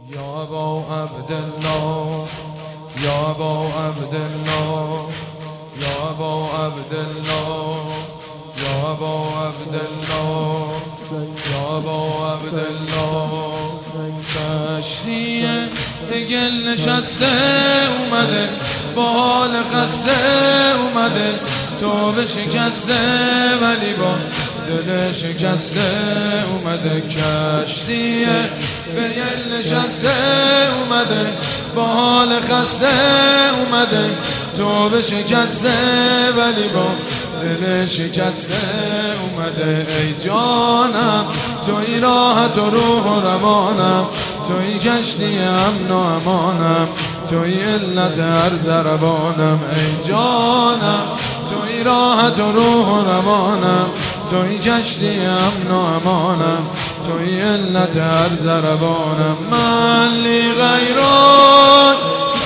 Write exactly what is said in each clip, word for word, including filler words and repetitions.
یا ابا عبدالله یا ابا عبدالله یا ابا عبدالله یا ابا عبدالله یا ابا عبدالله کشتی گل نشسته اومده با حال خسته اومده توبه شکسته ولی با دل شکسته اومده کشتی به گل نشسته اومده با حال خسته اومده توبه شکسته ولی با دل شکسته اومده ای جانم توی راحت و روح و روانم توی کشتی امن و امانم توی علت هر ضربانم ای جانم توی راحت و روح و روانم توی کشتی امن و امانم توی علت هر ضربانم من لی غیران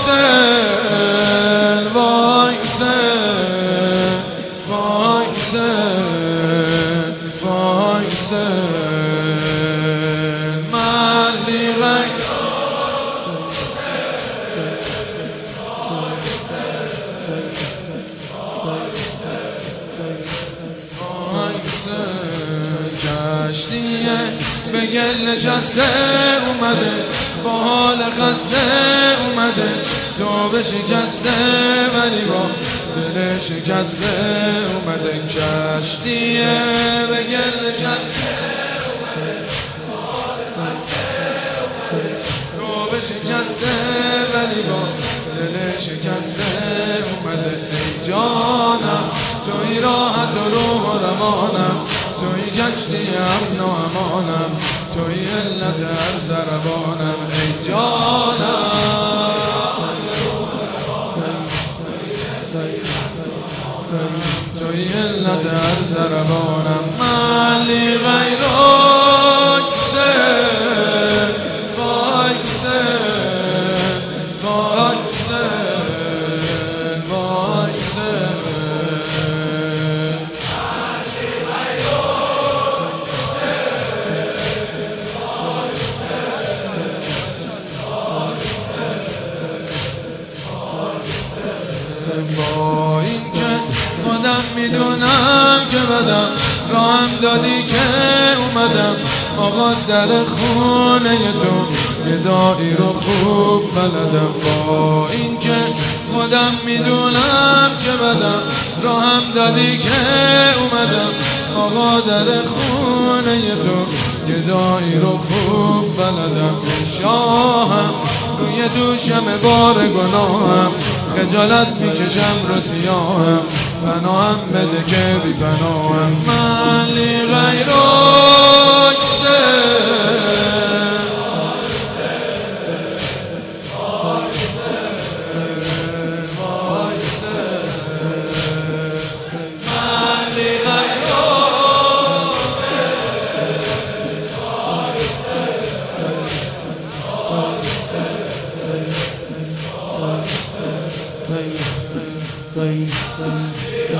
سل وای سل وای سل وای سل من لی غیران کشتیه به گل نشسته اومده با حال خسته اومده توبه شکسته ولی با دل شکسته اومده کشتیه به گل نشسته اومده با حال خسته اومده توبه شکسته ولی با دل شکسته اومده ای جانم توی راحت و روح و روانم توی کشتی امن و امانم توی علت هر ضربانم ای جانم توی علت هر ضربانم من لی غیرک سل وای سل وای سل وای سل با این که خودم میدونم که بدم راهم دادی که اومدم آقا در خونه تو گدایی رو خوب بلدم با این که خودم میدونم که بدم راهم دادی که اومدم آقا در خونه تو گدایی رو خوب بلدم شاهم روی دوشم بار گناهم خجالت میکشم رو سیاهم پناهم بده که بی پناهم من لی غیرک سل وای سل من لی غیرک Say, say,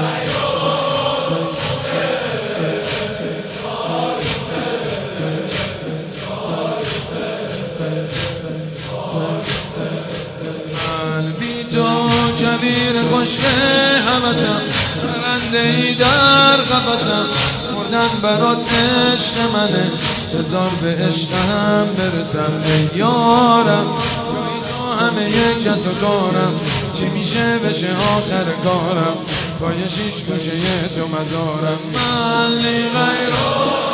قلبی تو کبیر خشک همسم پرنده ای در قفسم مردن برات عشق منه بذار به عشقم برسم ای یارم توی تو همه یک کس و کارم چی میشه بشه آخر کارم پای شیش گوشه تو مزارم من لی غیرک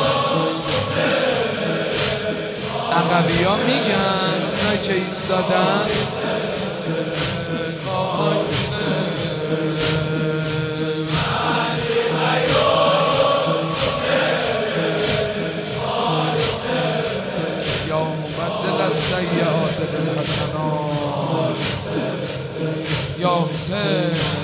عقبی ها میگن اونایی که ایستادن یا مبدل السیئات بالحسنات یا حسین